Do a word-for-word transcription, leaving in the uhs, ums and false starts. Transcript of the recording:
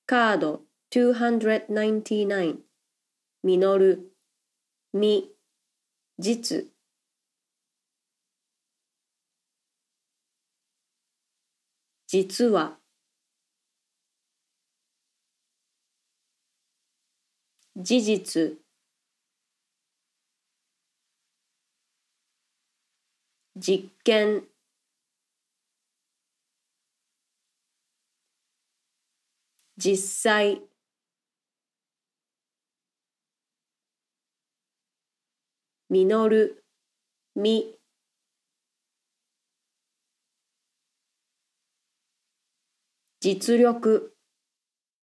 カードにひゃくきゅうじゅうきゅう、みのる、み、実。実は、事実、実験、実際、みのる、み、実力。